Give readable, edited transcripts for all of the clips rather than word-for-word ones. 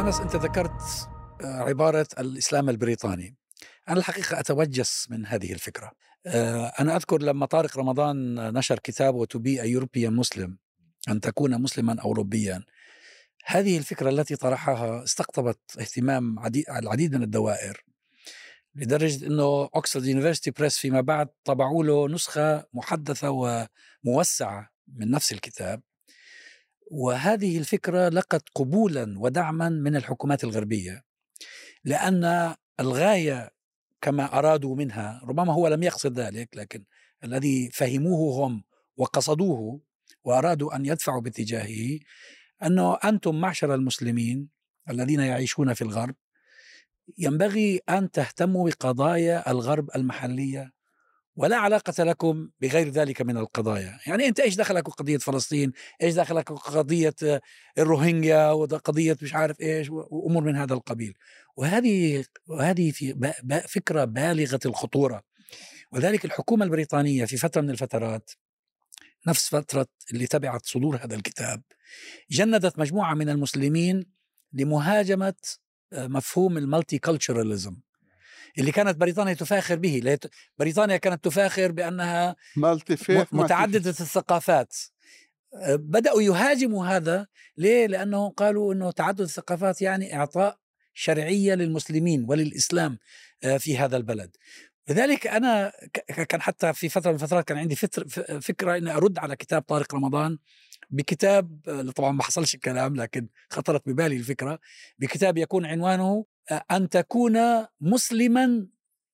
أنس، أنت ذكرت عبارة الإسلام البريطاني. أنا الحقيقة أتوجس من هذه الفكرة. أنا أذكر لما طارق رمضان نشر كتابه To be a European Muslim، أن تكون مسلما أوروبيا. هذه الفكرة التي طرحها استقطبت اهتمام العديد من الدوائر، لدرجة أنه أكسفورد يونيفرسيتي بريس فيما بعد طبعوا له نسخة محدثة وموسعة من نفس الكتاب. وهذه الفكرة لقت قبولا ودعما من الحكومات الغربية، لأن الغاية كما أرادوا منها، ربما هو لم يقصد ذلك، لكن الذي فهموه هم وقصدوه وأرادوا أن يدفعوا باتجاهه، أنه أنتم معشر المسلمين الذين يعيشون في الغرب ينبغي أن تهتموا بقضايا الغرب المحلية، ولا علاقة لكم بغير ذلك من القضايا. يعني أنت إيش دخلك قضية فلسطين، إيش دخلك قضية الروهينجيا وقضية مش عارف إيش وأمور من هذا القبيل. وهذه فكرة بالغة الخطورة. وذلك الحكومة البريطانية في فترة من الفترات، نفس فترة اللي تبعت صدور هذا الكتاب، جندت مجموعة من المسلمين لمهاجمة مفهوم المالتي كولتشراليزم اللي كانت بريطانيا تفاخر به. بريطانيا كانت تفاخر بأنها متعددة الثقافات. بدأوا يهاجموا هذا. ليه؟ لأنه قالوا أنه تعدد الثقافات يعني إعطاء شرعية للمسلمين وللإسلام في هذا البلد. لذلك أنا كان حتى في فترة من الفترات كان عندي فكرة أن أرد على كتاب طارق رمضان بكتاب، طبعا ما حصلش الكلام لكن خطرت ببالي الفكرة، بكتاب يكون عنوانه أن تكون مسلما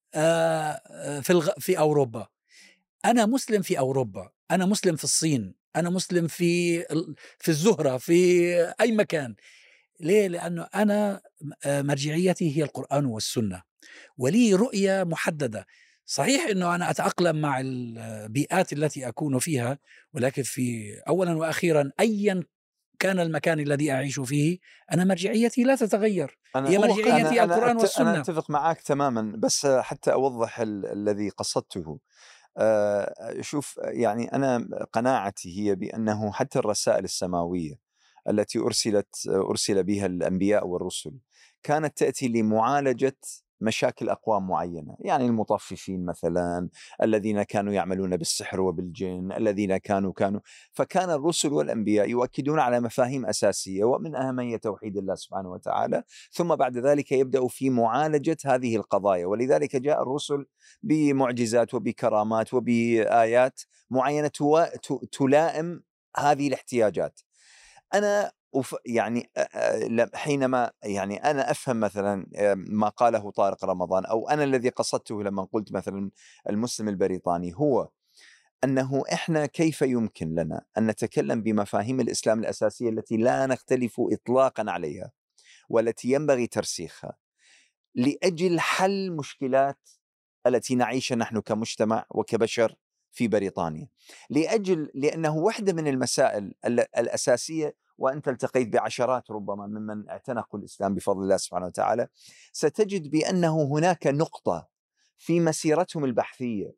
في أوروبا. أنا مسلم في أوروبا، أنا مسلم في الصين، أنا مسلم في الزهرة، في أي مكان. ليه؟ لأنه أنا مرجعيتي هي القرآن والسنة، ولي رؤية محددة. صحيح أنه أنا أتأقلم مع البيئات التي أكون فيها، ولكن في أولا وأخيرا أيا كان المكان الذي أعيش فيه، أنا مرجعيتي لا تتغير، هي مرجعيتي القرآن والسنة. أنا أتفق معك تماما، بس حتى أوضح الذي قصدته. شوف، يعني أنا قناعتي هي بأنه حتى الرسائل السماوية التي أرسل بها الأنبياء والرسل كانت تأتي لمعالجة مشاكل أقوام معينة، يعني المطففين مثلا، الذين كانوا يعملون بالسحر وبالجن، الذين كانوا فكان الرسل والأنبياء يؤكدون على مفاهيم أساسية، ومن أهمية توحيد الله سبحانه وتعالى، ثم بعد ذلك يبدأ في معالجة هذه القضايا. ولذلك جاء الرسل بمعجزات وبكرامات وبآيات معينة تلائم هذه الاحتياجات. أنا يعني حينما يعني أنا أفهم مثلا ما قاله طارق رمضان، أو أنا الذي قصدته لما قلت مثلا المسلم البريطاني، هو أنه إحنا كيف يمكن لنا أن نتكلم بمفاهيم الإسلام الأساسية التي لا نختلف إطلاقا عليها والتي ينبغي ترسيخها لأجل حل مشكلات التي نعيشها نحن كمجتمع وكبشر في بريطانيا، لأنه واحدة من المسائل الأساسية، وأنت التقيت بعشرات ربما ممن اعتنقوا الإسلام بفضل الله سبحانه وتعالى، ستجد بأنه هناك نقطة في مسيرتهم البحثية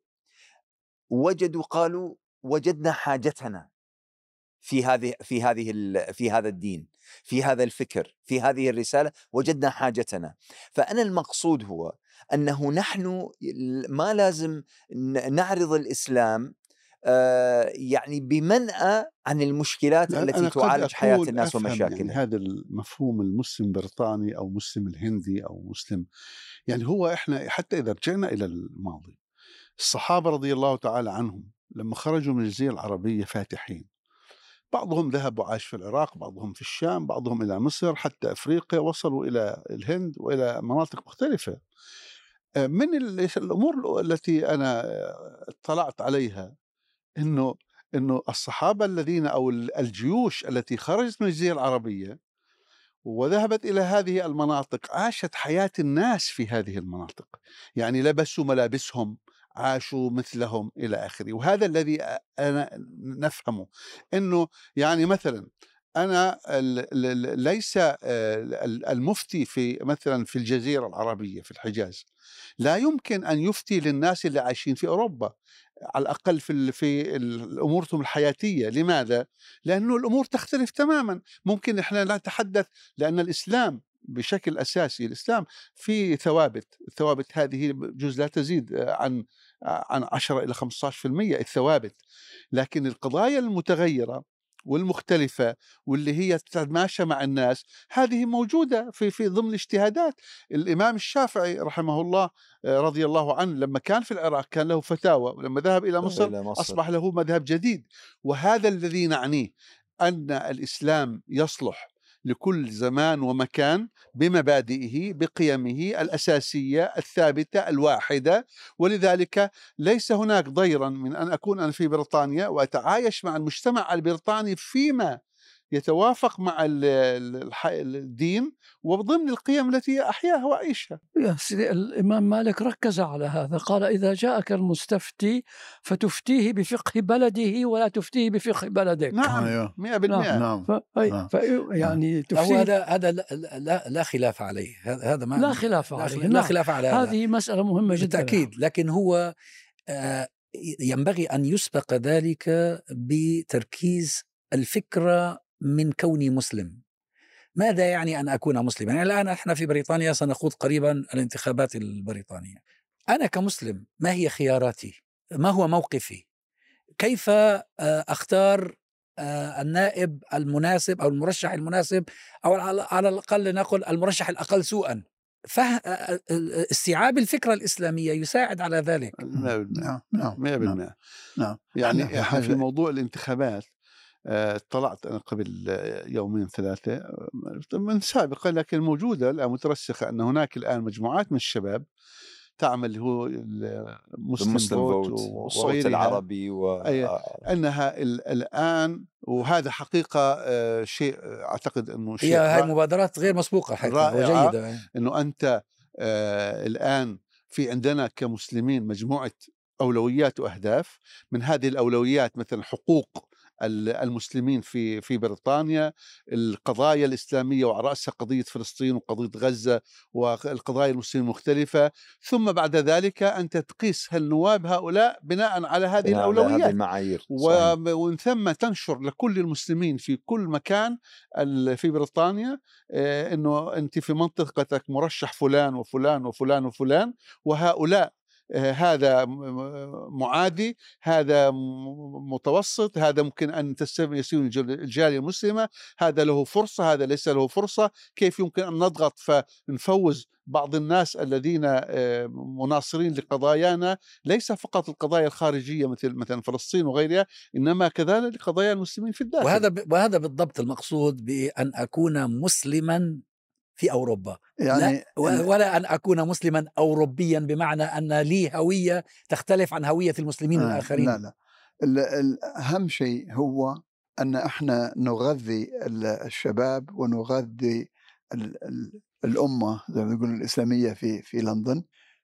قالوا وجدنا حاجتنا في هذا الدين، في هذا الفكر، في هذه الرسالة، وجدنا حاجتنا. فأنا المقصود هو أنه نحن ما لازم نعرض الإسلام يعني بمنأى عن المشكلات التي تعالج حياة الناس ومشاكلها. يعني هذا المفهوم المسلم بريطاني أو مسلم الهندي أو مسلم، يعني هو إحنا حتى إذا رجعنا إلى الماضي، الصحابة رضي الله تعالى عنهم لما خرجوا من الجزيرة العربية فاتحين، بعضهم ذهب وعاش في العراق، بعضهم في الشام، بعضهم إلى مصر، حتى أفريقيا، وصلوا إلى الهند وإلى مناطق مختلفة. من الأمور التي أنا اطلعت عليها إنه الصحابة الذين أو الجيوش التي خرجت من الجزيرة العربية وذهبت إلى هذه المناطق عاشت حياة الناس في هذه المناطق، يعني لبسوا ملابسهم، عاشوا مثلهم إلى آخره. وهذا الذي أنا نفهمه، إنه يعني مثلا أنا ليس المفتي في مثلا في الجزيرة العربية في الحجاز لا يمكن أن يفتي للناس اللي عايشين في أوروبا، على الأقل في أمورهم الحياتية. لماذا؟ لأنه الأمور تختلف تماما. ممكن إحنا لا نتحدث، لأن الإسلام بشكل أساسي. الإسلام في ثوابت، الثوابت هذه بجوز لا تزيد عن 10 إلى 15% الثوابت، لكن القضايا المتغيرة والمختلفة واللي هي تتماشى مع الناس هذه موجودة في ضمن اجتهادات. الإمام الشافعي رحمه الله رضي الله عنه لما كان في العراق كان له فتاوى، ولما ذهب إلى مصر أصبح له مذهب جديد. وهذا الذي نعنيه، أن الإسلام يصلح لكل زمان ومكان بمبادئه بقيمه الأساسية الثابتة الواحدة. ولذلك ليس هناك ضيرا من أن أكون أنا في بريطانيا وأتعايش مع المجتمع البريطاني فيما يتوافق مع الدين وضمن القيم التي أحياها وأعيشها. يا سيدي، الإمام مالك ركز على هذا، قال إذا جاءك المستفتي فتفتيه بفقه بلده ولا تفتيه بفقه بلدك. نعم 100%. نعم. يعني هذا لا خلاف عليه، هذا ما لا خلاف عليه، لا خلاف على هذا. هذه مسألة مهمة جدا بالتأكيد، لكن هو ينبغي أن يسبق ذلك بتركيز الفكرة من كوني مسلم. ماذا يعني أن أكون مسلما؟ يعني الآن احنا في بريطانيا سنخوض قريبا الانتخابات البريطانية. أنا كمسلم ما هي خياراتي؟ ما هو موقفي؟ كيف أختار النائب المناسب أو المرشح المناسب، أو على الأقل نقول المرشح الأقل سوءا؟ استيعاب الفكرة الإسلامية يساعد على ذلك. 100%. نعم. يعني احنا في موضوع الانتخابات طلعت أنا قبل 2-3 من سابقا، لكن موجودة الآن مترسخة أن هناك الآن مجموعات من الشباب تعمل اللي هو المسلم فوت والصوت العربي أنها الآن، وهذا حقيقة شيء أعتقد أنه شيء هي مبادرات غير مسبوقة حقيقة وجيدة. أنه أنت الآن في عندنا كمسلمين مجموعة أولويات وأهداف. من هذه الأولويات مثلا حقوق المسلمين في بريطانيا، القضايا الإسلامية وعلى رأسها قضية فلسطين وقضية غزة والقضايا المسلمين المختلفة. ثم بعد ذلك أنت تقيس النواب هؤلاء بناء على هذه الأولويات المعايير، ومن ثم تنشر لكل المسلمين في كل مكان في بريطانيا أنه أنت في منطقتك مرشح فلان وفلان وفلان وفلان، وهؤلاء هذا معادي، هذا متوسط، هذا ممكن أن يسير الجالية المسلمة، هذا له فرصة، هذا ليس له فرصة. كيف يمكن أن نضغط فنفوز بعض الناس الذين مناصرين لقضايانا، ليس فقط القضايا الخارجية مثل فلسطين وغيرها، إنما كذلك قضايا المسلمين في الداخل. وهذا بالضبط المقصود بأن أكون مسلما في أوروبا، يعني ولا أن أكون مسلما أوروبيا بمعنى أن لي هوية تختلف عن هوية المسلمين الآخرين. لا الأهم شيء هو أن احنا نغذي الشباب ونغذي الأمة زي ما نقول الإسلامية في لندن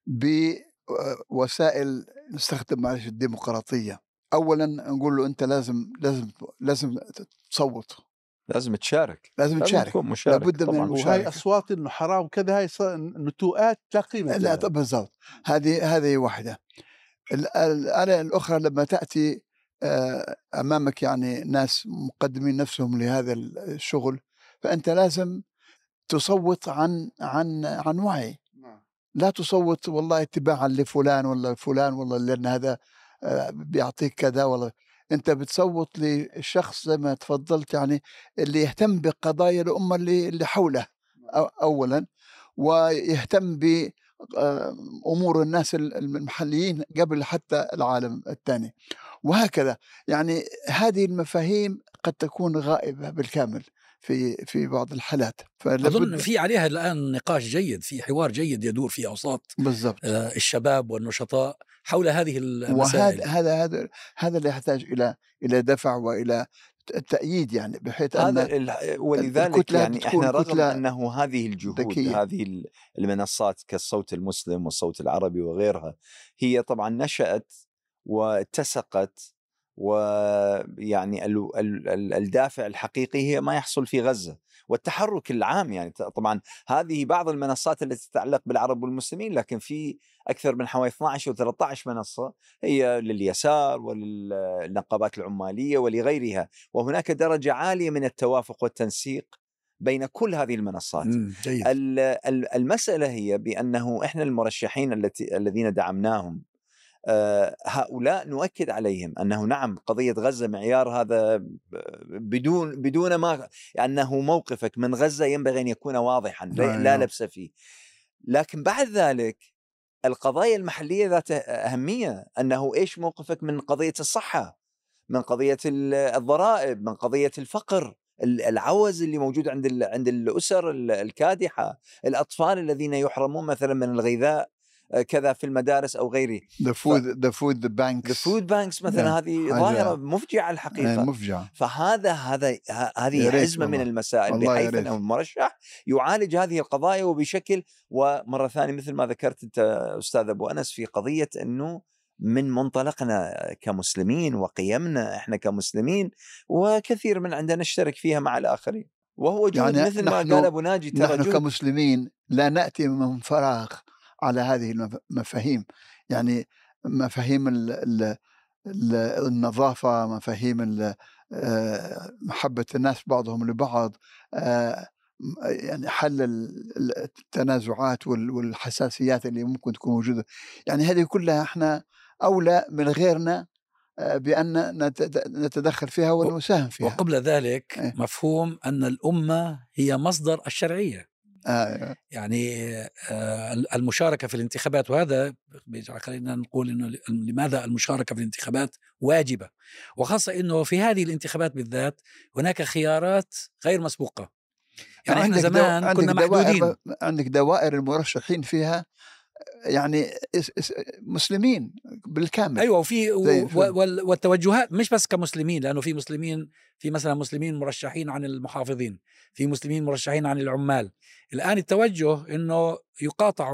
بوسائل نستخدم معلش الديمقراطية. أولا نقول له أنت لازم تصوت، لازم تشارك، لازم تشارك، لابد من المشاركة. وهي أصوات إنه حرام كذا، هاي نتوءات لا قيمة. لا بالضبط، هذه واحدة. الآلة الأخرى لما تأتي أمامك يعني ناس مقدمين نفسهم لهذا الشغل، فأنت لازم تصوت عن وعي. لا تصوت والله اتباعا لفلان ولا فلان والله لأن هذا بيعطيك كذا، والله أنت بتصوت للشخص زي ما تفضلت يعني اللي يهتم بقضايا الأمة اللي حوله أولا، ويهتم بأمور الناس المحليين قبل حتى العالم الثاني، وهكذا. يعني هذه المفاهيم قد تكون غائبة بالكامل في بعض الحالات. أظن في عليها الآن نقاش جيد، في حوار جيد يدور في أوساط بالضبط الشباب والنشطاء حول هذه المسائل. هذا اللي يحتاج إلى دفع وإلى التأييد، يعني بحيث أن ولذلك يعني إحنا رغم أنه هذه الجهود هذه المنصات كالصوت المسلم والصوت العربي وغيرها هي طبعا نشأت واتسقت، ويعني الدافع الحقيقي هي ما يحصل في غزة والتحرك العام. يعني طبعا هذه بعض المنصات التي تتعلق بالعرب والمسلمين، لكن في أكثر من حوالي 12 و13 منصة هي لليسار وللنقابات العمالية ولغيرها، وهناك درجة عالية من التوافق والتنسيق بين كل هذه المنصات. جيد. المسألة هي بأنه إحنا المرشحين الذين دعمناهم هؤلاء نؤكد عليهم أنه نعم قضية غزة معيار هذا بدون ما أنه موقفك من غزة ينبغي أن يكون واضحا لا لبس فيه. لكن بعد ذلك القضايا المحلية ذات أهمية، أنه إيش موقفك من قضية الصحة، من قضية الضرائب، من قضية الفقر، العوز اللي موجود عند الأسر الكادحة، الأطفال الذين يحرمون مثلا من الغذاء كذا في المدارس أو غيره. the food banks مثلا هذه ظاهرة مفجعة الحقيقة، مفجعة. هذه حزمة من المسائل بحيث أنه المرشح يعالج هذه القضايا وبشكل. ومرة ثانية مثل ما ذكرت أنت أستاذ أبو أنس في قضية أنه من منطلقنا كمسلمين وقيمنا إحنا كمسلمين وكثير من عندنا نشترك فيها مع الآخرين، وهو جود يعني مثل ما قال أبو ناجي ترى نحن كمسلمين لا نأتي من فراغ على هذه المفاهيم، يعني مفاهيم النظافة، مفاهيم محبة الناس بعضهم لبعض، يعني حل التنازعات والحساسيات اللي ممكن تكون موجودة. يعني هذه كلها احنا أولى من غيرنا بأن نتدخل فيها ونساهم فيها. وقبل ذلك مفهوم أن الأمة هي مصدر الشرعية. يعني المشاركة في الانتخابات، وهذا خلينا نقول إنه لماذا المشاركة في الانتخابات واجبة، وخاصة إنه في هذه الانتخابات بالذات هناك خيارات غير مسبوقة. يعني إحنا زمان كنا محدودين. عندك دوائر المرشحين فيها يعني مسلمين بالكامل. أيوة، وفي والتوجهات مش بس كمسلمين، لأنه في مسلمين، في مثلا مسلمين مرشحين عن المحافظين، في مسلمين مرشحين عن العمال. الآن التوجه إنه يقاطع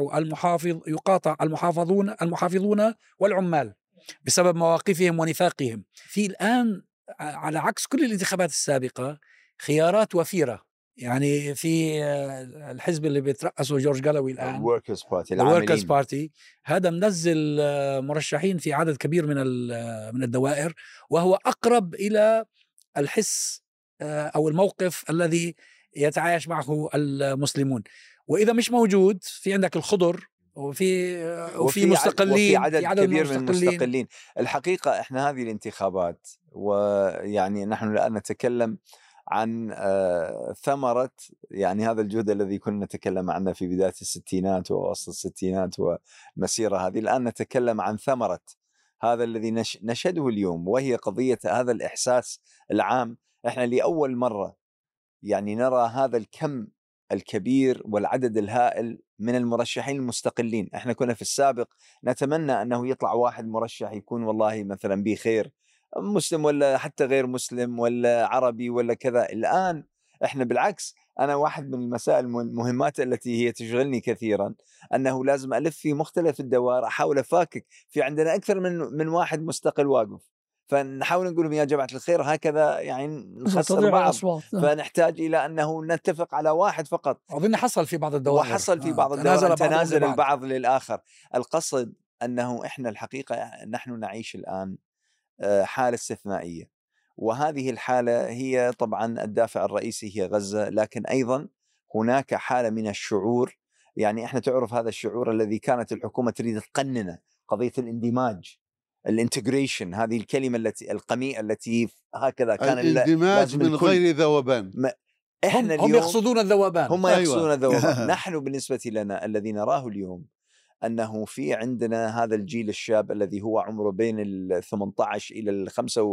المحافظون والعمال بسبب مواقفهم ونفاقهم. في الآن على عكس كل الانتخابات السابقة خيارات وفيرة. يعني في الحزب اللي بيترأسه جورج جالوي الآن الوركرز بارتي، هذا منزل مرشحين في عدد كبير من الدوائر، وهو أقرب إلى الحس أو الموقف الذي يتعايش معه المسلمون. وإذا مش موجود في عندك الخضر وفي مستقلين، وفي عدد كبير من المستقلين. الحقيقة إحنا هذه الانتخابات، ويعني نحن الآن نتكلم عن ثمرة يعني هذا الجهد الذي كنا نتكلم عنه في بداية الستينات ووسط الستينات والمسيرة هذه. الآن نتكلم عن ثمرة هذا الذي نشهده اليوم، وهي قضية هذا الإحساس العام. إحنا لأول مرة يعني نرى هذا الكم الكبير والعدد الهائل من المرشحين المستقلين. إحنا كنا في السابق نتمنى أنه يطلع واحد مرشح يكون والله مثلا بخير، مسلم ولا حتى غير مسلم ولا عربي ولا كذا. الآن إحنا بالعكس، أنا واحد من المسائل المهمات التي هي تشغلني كثيرا أنه لازم ألف في مختلف الدوائر أحاول أفاكك. في عندنا أكثر من واحد مستقل واقف، فنحاول نقول يا جماعة الخير هكذا يعني نخسر بعض، فنحتاج إلى أنه نتفق على واحد فقط. أظن حصل في بعض الدوائر، وحصل في بعض الدوائر تنازل البعض للآخر. القصد أنه إحنا الحقيقة نحن نعيش الآن حالة استثنائية، وهذه الحالة هي طبعا الدافع الرئيسي هي غزة، لكن أيضا هناك حالة من الشعور. يعني إحنا تعرف هذا الشعور الذي كانت الحكومة تريد تقننه، قضية الاندماج، الانتجريشن، هذه الكلمة القميئة التي هكذا كان الاندماج من غير ذوبان. هم يقصدون الذوبان، هم يقصدون الذوبان. نحن بالنسبة لنا الذي نراه اليوم أنه في عندنا هذا الجيل الشاب الذي هو عمره بين 18 إلى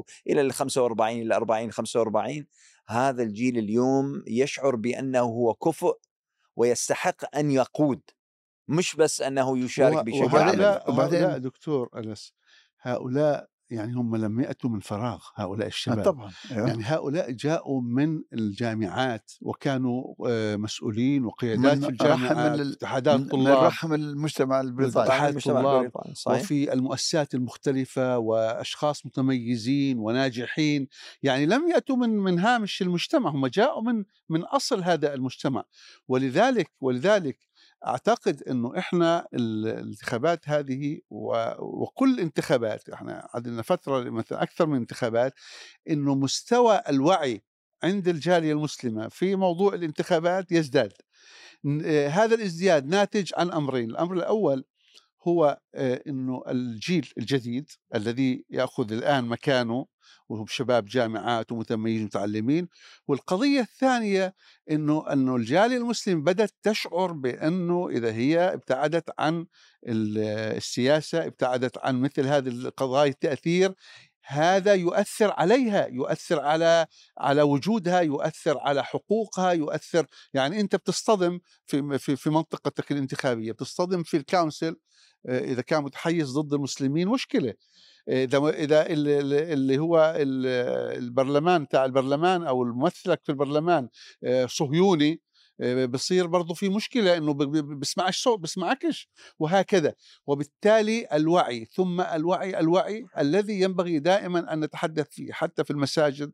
45 إلى 40 45. هذا الجيل اليوم يشعر بأنه هو كفؤ ويستحق أن يقود، مش بس أنه يشارك بشكل عملي. وبعدين دكتور أنس، هؤلاء يعني هم لم يأتوا من فراغ، هؤلاء الشباب طبعا. يعني هؤلاء جاءوا من الجامعات وكانوا مسؤولين وقيادات في الجامعات، اتحادات الطلاب، من رحم المجتمع البريطاني، وفي المؤسسات المختلفة، وأشخاص متميزين وناجحين. يعني لم يأتوا من هامش المجتمع، هم جاءوا من أصل هذا المجتمع. ولذلك أعتقد أنه إحنا الانتخابات هذه وكل انتخابات، إحنا عندنا فترة مثلا أكثر من انتخابات، أنه مستوى الوعي عند الجالية المسلمة في موضوع الانتخابات يزداد. هذا الازدياد ناتج عن أمرين. الأمر الأول هو أنه الجيل الجديد الذي يأخذ الآن مكانه وهم شباب جامعات ومتميزين متعلمين. والقضية الثانية أنه الجالية المسلم بدأت تشعر بأنه إذا هي ابتعدت عن السياسة، ابتعدت عن مثل هذه القضايا التأثير، هذا يؤثر عليها، يؤثر على وجودها، يؤثر على حقوقها، يؤثر. يعني أنت بتصطدم في منطقتك الانتخابية، بتصطدم في الكونسل إذا كان متحيز ضد المسلمين مشكلة. إذا اللي هو البرلمان تاع البرلمان أو الممثلك في البرلمان صهيوني، بصير برضو في مشكلة إنه بسمعش صوت، بسمعكش، وهكذا. وبالتالي الوعي ثم الوعي الذي ينبغي دائما أن نتحدث فيه حتى في المساجد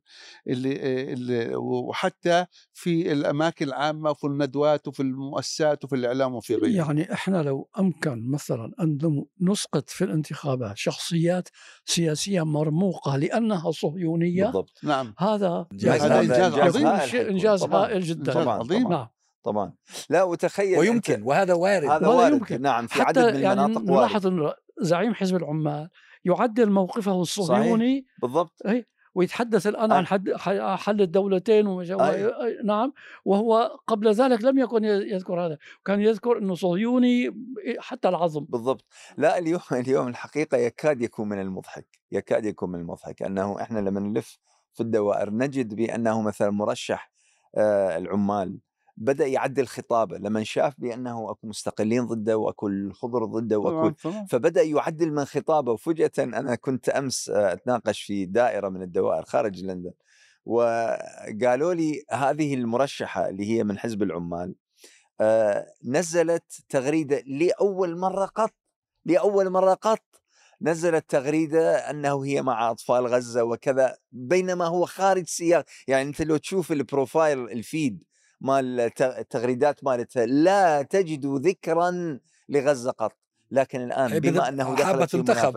وحتى في الأماكن العامة وفي الندوات وفي المؤسسات وفي الإعلام وفي غيره. يعني إحنا لو أمكن مثلا أن نسقط في الانتخابات شخصيات سياسية مرموقة لأنها صهيونية، بالضبط. نعم، هذا هذا إنجاز عظيم، إنجاز هائل جدا. طبعا. طبعا. لا، وتخيل ويمكن، وهذا وارد، هذا وهذا وارد. يمكن. نعم، في حتى عدد من يعني المناطق نلاحظ وارد. أن زعيم حزب العمال يعدل موقفه الصهيوني. بالضبط. ويتحدث الآن عن حل الدولتين نعم، وهو قبل ذلك لم يكن يذكر هذا، كان يذكر أنه صهيوني حتى العظم. بالضبط. لا، اليوم الحقيقة يكاد يكون من المضحك أنه إحنا لما نلف في الدوائر نجد بأنه مثلا مرشح العمال بدأ يعدل خطابه لما شاف بأنه أكو مستقلين ضده وأكو الخضر ضده فبدأ يعدل من خطابه. وفجأة أنا كنت أمس أتناقش في دائرة من الدوائر خارج لندن، وقالوا لي هذه المرشحة اللي هي من حزب العمال نزلت تغريدة لأول مرة قط نزلت تغريدة أنه هي مع أطفال غزة وكذا، بينما هو خارج سياق. يعني أنت لو تشوف البروفايل الفيد مال التغريدات مالتها لا تجد ذكرا لغزة قط. لكن الآن بما أنه دخلت في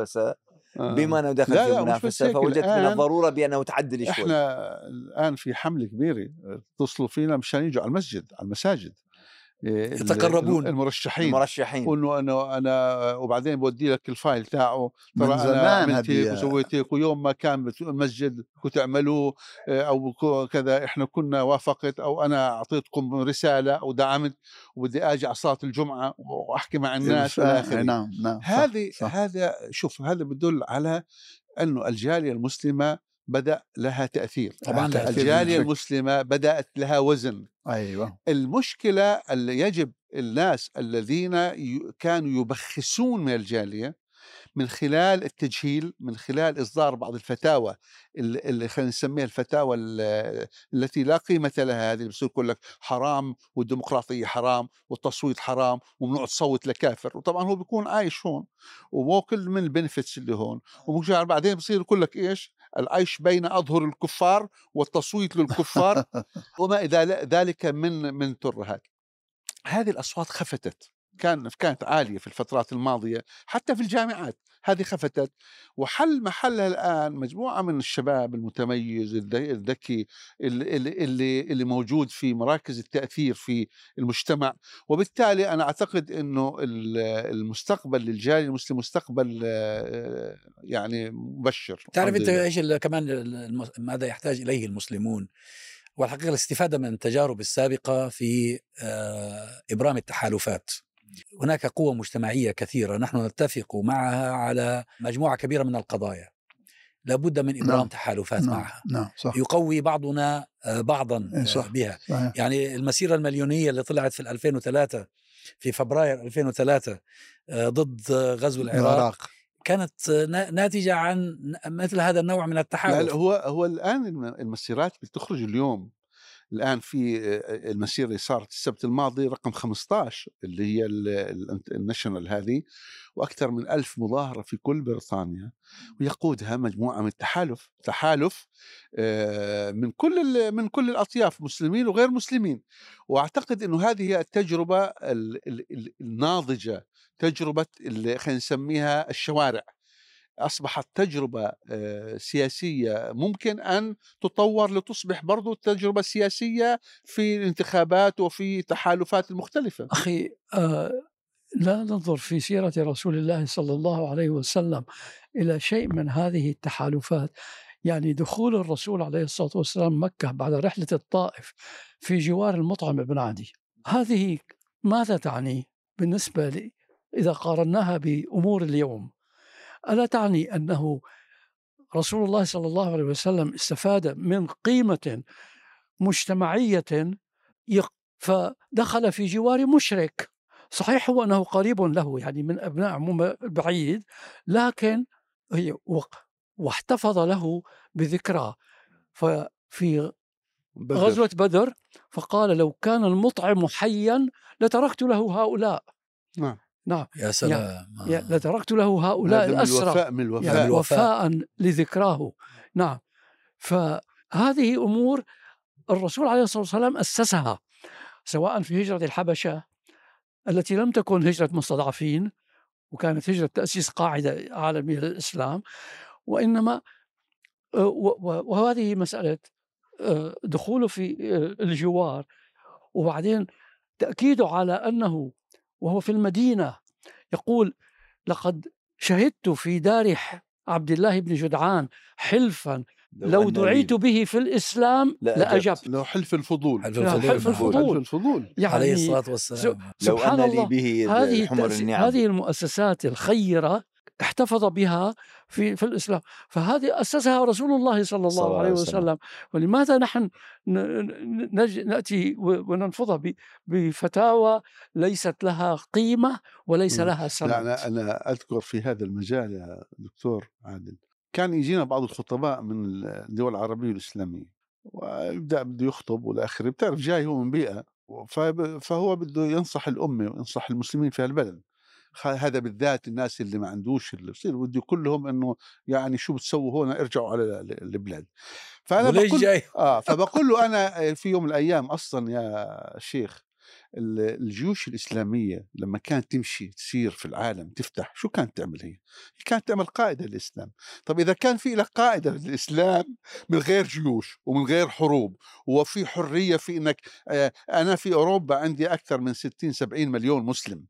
منافسة فوجدت من الضرورة بأنه تعدل شوي. إحنا الآن في حملة كبيرة اتصلوا فينا مشان يجوا على المساجد يتقربون المرشحين وانه انا وبعدين بودي لك الفايل تاعه، ترى انا عملت هيك وسويت هيك، ويوم ما كان المسجد كنت تعملوه او كذا احنا كنا وافقت او انا اعطيتكم رساله او دعمت، وبدي اجي على صلاه الجمعه واحكي مع الناس الى اخره. نعم. هذا شوف، هذا بدل على انه الجاليه المسلمه بدأ لها تأثير. طبعا الجالية المسلمة بدأت لها وزن. أيوة. المشكلة اللي يجب الناس الذين كانوا يبخسون من الجالية من خلال التجهيل، من خلال إصدار بعض الفتاوى اللي خلينا نسميها الفتاوى التي لا قيمة لها، هذه بس يقول لك حرام والديمقراطية حرام والتصويت حرام وممنوع تصوت لكافر، وطبعا هو بيكون عايش هون وموكل من البنفتس اللي هون، وممكن بعدين بصير يقول لك إيش العيش بين أظهر الكفار والتصويت للكفار وما إذا ذلك من ترهات. هذه الأصوات خفتت، كانت عالية في الفترات الماضية حتى في الجامعات، هذه خفتت، وحل محلها الآن مجموعة من الشباب المتميز الذكي اللي موجود في مراكز التأثير في المجتمع. وبالتالي أنا أعتقد أنه المستقبل للجالية المسلم مستقبل يعني مبشر. تعرف أنت إيش كمان ماذا يحتاج إليه المسلمون؟ والحقيقة الاستفادة من التجارب السابقة في إبرام التحالفات. هناك قوة مجتمعية كثيرة نحن نتفق معها على مجموعة كبيرة من القضايا، لابد من إبرام تحالفات معها. صح. يقوي بعضنا بعضا بها. صحيح. يعني المسيرة المليونية اللي طلعت في 2003 في فبراير 2003 ضد غزو العراق كانت ناتجة عن مثل هذا النوع من التحالف. هو الآن المسيرات بتخرج الآن في المسيرة اللي صارت السبت الماضي رقم 15 اللي هي الناشونال هذه، وأكثر من 1000 مظاهرة في كل بريطانيا، ويقودها مجموعة من تحالف من كل الأطياف، مسلمين وغير مسلمين. وأعتقد أنه هذه هي التجربة الناضجة، تجربة اللي خلينا نسميها الشوارع، أصبحت تجربة سياسية ممكن أن تطور لتصبح برضو تجربة سياسية في الانتخابات وفي التحالفات المختلفة. أخي لا ننظر في سيرة رسول الله صلى الله عليه وسلم إلى شيء من هذه التحالفات. يعني دخول الرسول عليه الصلاة والسلام مكة بعد رحلة الطائف في جوار المطعم بن عدي، هذه ماذا تعني بالنسبة لي إذا قارناها بأمور اليوم؟ ألا تعني أنه رسول الله صلى الله عليه وسلم استفاد من قيمة مجتمعية فدخل في جوار مشرك؟ صحيح هو أنه قريب له، يعني من أبناء عمومة بعيد، لكن واحتفظ له بذكرى. ففي غزوة بدر فقال لو كان المطعم حيا لتركت له هؤلاء. نعم يا سلام. لتركت له هؤلاء الأسرى من الوفاء. يعني وفاء لذكراه. نعم. فهذه أمور الرسول عليه الصلاة والسلام أسسها، سواء في هجرة الحبشة التي لم تكن هجرة مستضعفين وكانت هجرة تأسيس قاعدة عالمية للإسلام، وإنما وهذه مسألة دخوله في الجوار، وبعدين تأكيده على أنه وهو في المدينة يقول لقد شهدت في دار عبد الله بن جدعان حلفا لو دعيت به في الإسلام لأجبت. لو حلف الفضول. حلف الفضول يعني عليه الصلاة والسلام. سبحان الله. هذه المؤسسات الخيرة احتفظ بها في الإسلام، فهذه أسسها رسول الله صلى الله عليه وسلم. ولماذا نحن نأتي وننفضها بفتاوى ليست لها قيمة وليس لها سند؟ لا أنا أذكر في هذا المجال يا دكتور عادل، كان يجينا بعض الخطباء من الدول العربية والإسلامية ويبدأ بده يخطب والآخر، بتعرف جاي هو من بيئة فهو بده ينصح الأمة وينصح المسلمين في البلد، هذا بالذات الناس اللي ما عندوش اللي بصير بده كلهم انه يعني شو بتسووا هون، ارجعوا على البلاد. فانا بقول فبقول له انا في يوم من الايام اصلا يا شيخ الجيوش الإسلامية لما كانت تمشي تسير في العالم تفتح، شو كانت تعمل؟ هي كانت تعمل قاعدة للإسلام. طب إذا كان في لك قاعدة للإسلام من غير جيوش ومن غير حروب وفي حرية في إنك أنا في أوروبا عندي أكثر من 60-70 مليون مسلم،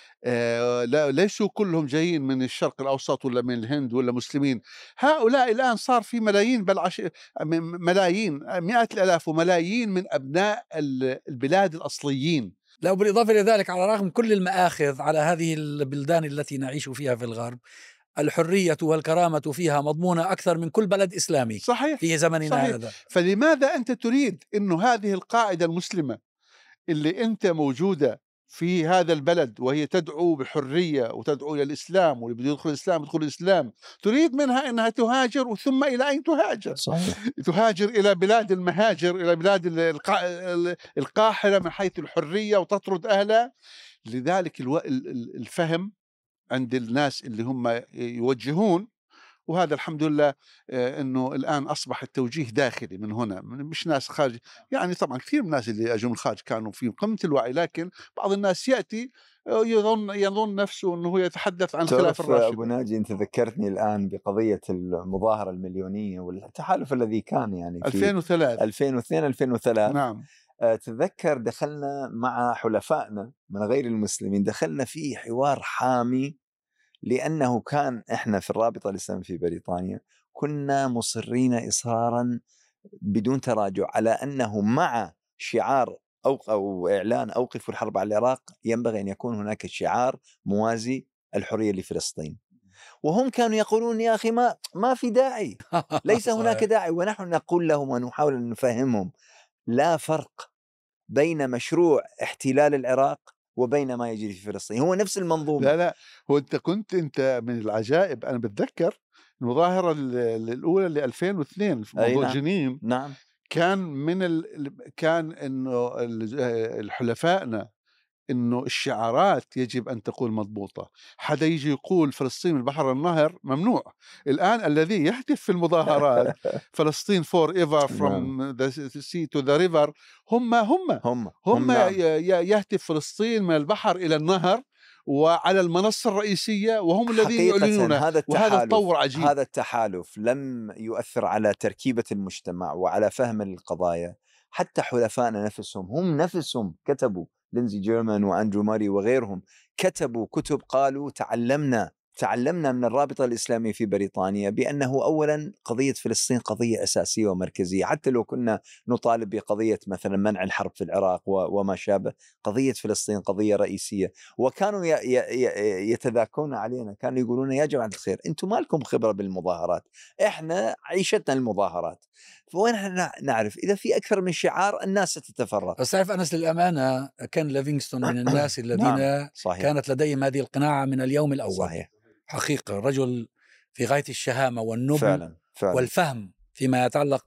لا ليسوا كلهم جايين من الشرق الأوسط ولا من الهند ولا مسلمين، هؤلاء الآن صار في ملايين بل ملايين مئات الآلاف وملايين من أبناء البلاد الأصليين. لا، وبالإضافة إلى ذلك على رغم كل المآخذ على هذه البلدان التي نعيش فيها في الغرب، الحرية والكرامة فيها مضمونة أكثر من كل بلد إسلامي. صحيح. في زمننا هذا. فلماذا أنت تريد إنه هذه القاعدة المسلمة اللي أنت موجودة في هذا البلد وهي تدعو بحرية وتدعو إلى الإسلام، واللي بده يدخل الإسلام يدخل الإسلام، تريد منها أنها تهاجر، ثم إلى أين تهاجر؟ صحيح. تهاجر إلى بلاد المهاجر، إلى بلاد القاحلة من حيث الحرية وتطرد أهلها. لذلك الفهم عند الناس اللي هم يوجهون، وهذا الحمد لله انه الان اصبح التوجيه داخلي من هنا، مش ناس خارج. يعني طبعا كثير من الناس اللي اجوا من الخارج كانوا في قمه الوعي، لكن بعض الناس ياتي يظن نفسه انه هو يتحدث عن خلاف الراشد. ابو ناجي انت ذكرتني الان بقضيه المظاهره المليونيه والتحالف الذي كان يعني في 2002-2003. نعم. تذكر دخلنا مع حلفائنا من غير المسلمين، دخلنا في حوار حامي، لأنه كان إحنا في الرابطة الإسلامية في بريطانيا كنا مصرين إصرارا بدون تراجع على أنه مع شعار أو إعلان أوقفوا الحرب على العراق ينبغي أن يكون هناك شعار موازي الحرية لفلسطين. وهم كانوا يقولون يا أخي ما في داعي، ليس هناك داعي. ونحن نقول لهم ونحاول أن نفهمهم لا فرق بين مشروع احتلال العراق وبين ما يجري في فلسطين، هو نفس المنظومة. لا هو أنت من العجائب، أنا بتذكر المظاهرة الأولى ل 2002 في موضوع نعم. جنين. نعم. كان إنه الحلفائنا إنه الشعارات يجب أن تكون مضبوطة. حدا يجي يقول فلسطين البحر النهر ممنوع. الآن الذي يهتف في المظاهرات فلسطين forever from the sea to the river هم نعم. يهتف فلسطين من البحر إلى النهر، وعلى المنصة الرئيسية، وهم الذين حقيقة يعلنون. هذا وهذا التحالف تطور عجيب. هذا التحالف لم يؤثر على تركيبة المجتمع وعلى فهم القضايا. حتى حلفائنا نفسهم هم نفسهم كتبوا، لينزي جيرمان وأندرو ماري وغيرهم كتبوا كتب قالوا تعلمنا من الرابطة الإسلامية في بريطانيا بأنه أولا قضية فلسطين قضية أساسية ومركزية، حتى لو كنا نطالب بقضية مثلا منع الحرب في العراق وما شابه، قضية فلسطين قضية رئيسية. وكانوا يتذاكون علينا، كانوا يقولون يا جماعة الخير أنتم ما لكم خبرة بالمظاهرات، إحنا عيشتنا المظاهرات، فوين احنا نعرف إذا في أكثر من شعار الناس ستتفرق. بس تعرف أنس، للأمانة كان ليفينغستون من الناس الذين نعم صحيح. كانت لديهم هذه القناعة من اليوم الأول. صحيح. حقيقة رجل في غاية الشهامة والنبل فعلا. والفهم فيما يتعلق ب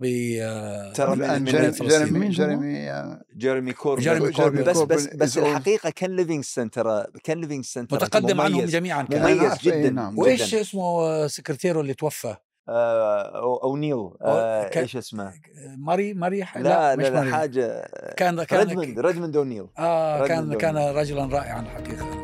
جيريمي كوربن. بس الحقيقة كان ليفينغستون متقدم عنهم جميعا، مميز جدا. وإيش اسمه سكرتيره اللي توفى؟ أونيل إيش اسمه؟ ماري لا مش لا ماري. حاجة كان ريدموند أونيل. كان رجلا رائعا حقيقة.